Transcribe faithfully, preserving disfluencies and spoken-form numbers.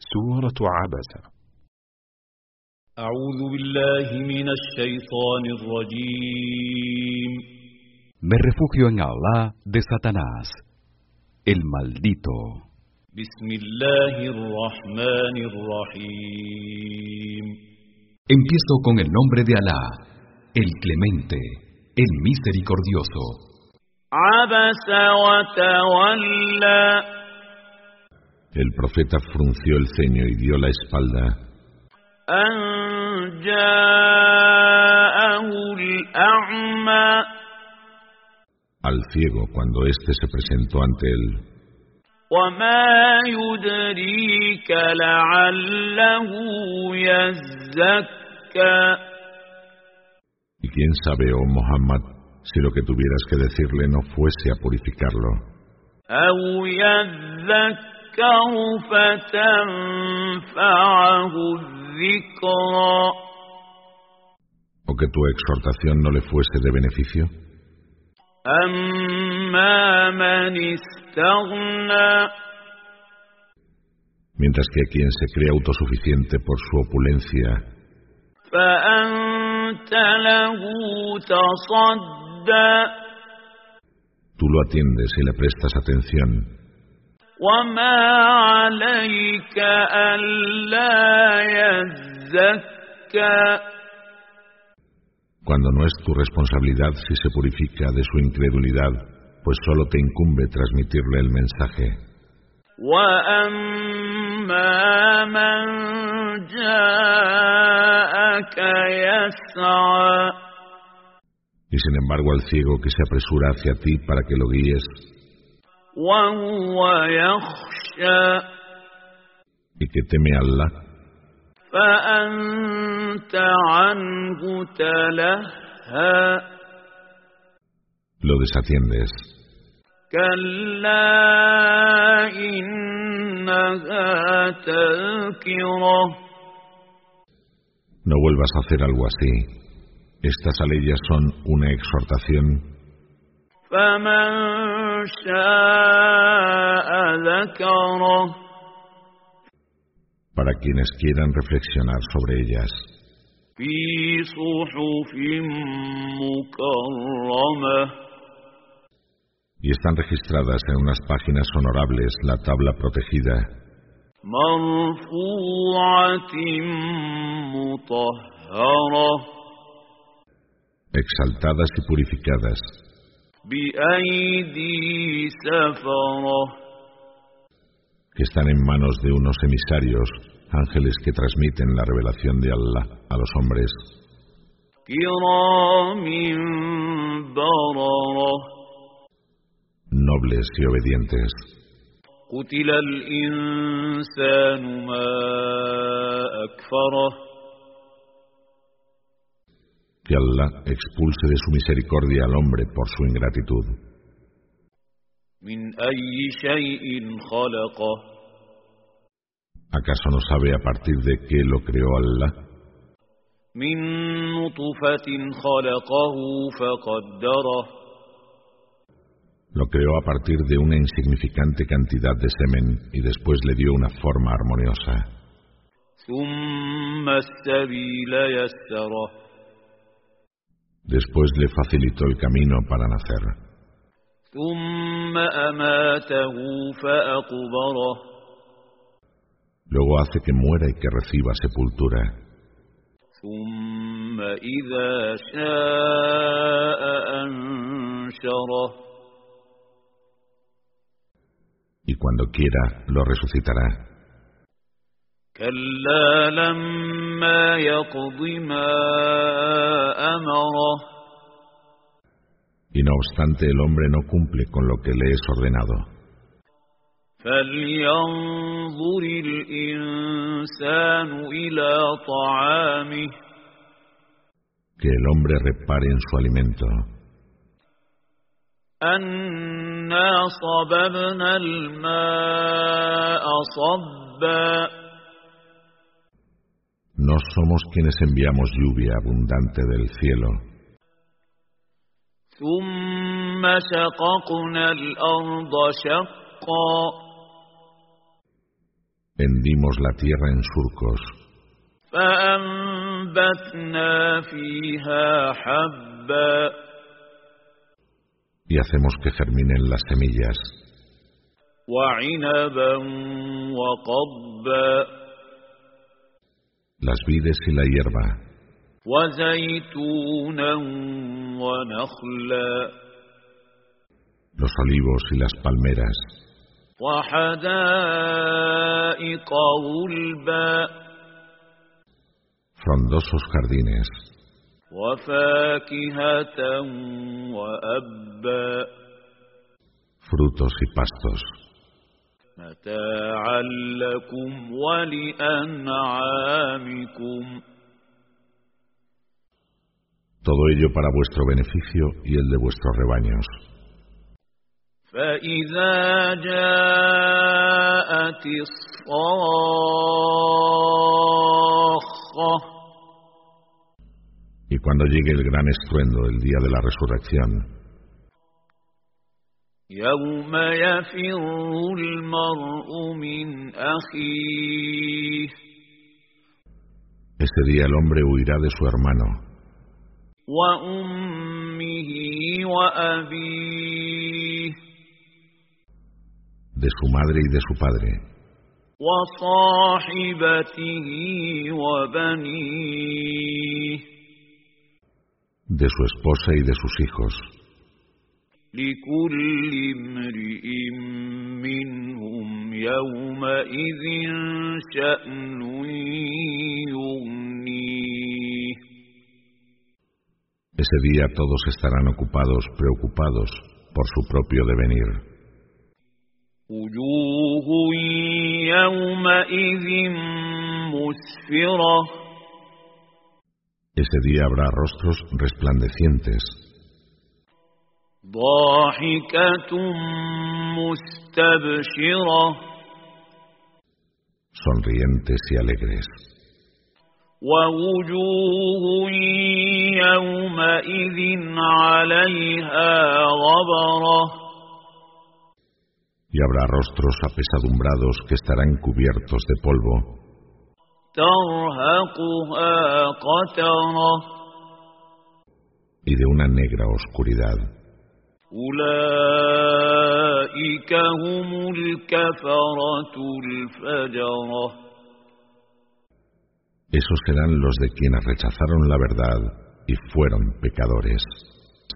سورة عبس. أعوذ بالله من الشيطان الرجيم. Me refugio en Allah de Satanás, el maldito. بسم الله الرحمن الرحيم. Empiezo con el nombre de Alá, el Clemente, el Misericordioso. عبس وتولى. El profeta frunció el ceño y dio la espalda. أن جاءه الأعمى. Al ciego cuando éste se presentó ante él. وما يدريك لعله يزكى. Y quién sabe, oh Muhammad, si lo que tuvieras que decirle no fuese a purificarlo. أو يذكر فتنفعه الذكرى. ¿O que tu exhortación no le fuese de beneficio? أما من استغنى. Mientras que a quien se cree autosuficiente por su opulencia, فأنت له تصدى. tú lo atiendes y le prestas atención. وما عليك ألا يزكى. Cuando no es tu responsabilidad si se purifica de su incredulidad, pues solo te incumbe transmitirle el mensaje. وأما من جاءك يسعى. Y sin embargo al ciego que se apresura hacia ti para que lo guíes, وهو يخشى. y que teme a Allah, فأنت عنه تلهى. lo desatiendes. كلا إنها تذكرة. No vuelvas a hacer algo así. Estas aleyas son una exhortación. فمن شاء ذكره. Para quienes quieran reflexionar sobre ellas. في صحف مكرمة. Y están registradas en unas páginas honorables la tabla protegida. مرفوعة مطهرة. Exaltadas y purificadas. بأيدي سفرة. Que están en manos de unos emisarios, ángeles que transmiten la revelación de Allah a los hombres. كرام بررة. Nobles y obedientes. قتل الإنسان ما أكفره. Que Allah expulse de su misericordia al hombre por su ingratitud. من أي شيء خلقه. ¿Acaso no sabe a partir de qué lo creó Allah? من نطفة خلقه فقدره. Lo creó a partir de una insignificante cantidad de semen y después le dio una forma armoniosa. ثم السبيل يسره. Después le facilitó el camino para nacer. ثم أماته فأقبره. Luego hace que muera y que reciba sepultura. ثم إذا شاء أنشره. Y cuando quiera, lo resucitará. كلا لما يقض ما أمره. Y no obstante, el hombre no cumple con lo que le es ordenado. فلينظر الإنسان إلى طعامه. Que el hombre repare en su alimento. أنا صببنا الماء صبا. No somos quienes enviamos lluvia abundante del cielo. ثم شققنا الأرض شقا. Hendimos la tierra en surcos. فأنبتنا فيها حبا Y hacemos que germinen las semillas. وعنبا وقضبا Las vides y la hierba. وزيتونا ونخلا Los olivos y las palmeras. وحدائق غلبا Frondosos jardines. وفاكهة وأبا Frutos y pastos. متاعا لكم ولأنعامكم Todo ello para vuestro beneficio y el de vuestros rebaños. فإذا جاءت الصاخة Y cuando llegue el gran estruendo, el día de la resurrección, يوم يفر المرء من أخيه ese día el hombre huirá de su hermano, وأمه وأبيه de su madre y de su padre, وصاحبته وبنيه de su esposa y de sus hijos. لكل امرئ منهم يومئذ شأن يغنيه Ese día todos estarán ocupados, preocupados por su propio devenir. وجوه يومئذ مسفرة Ese día habrá rostros resplandecientes, ضاحكة مستبشرة sonrientes y alegres. ووجوه يومئذ عليها غبرة Y habrá rostros apesadumbrados que estarán cubiertos de polvo, ترهقها قترة y de una negra oscuridad. أولئك هم الكفرة الفجرة Esos serán los de quienes rechazaron la verdad y fueron pecadores.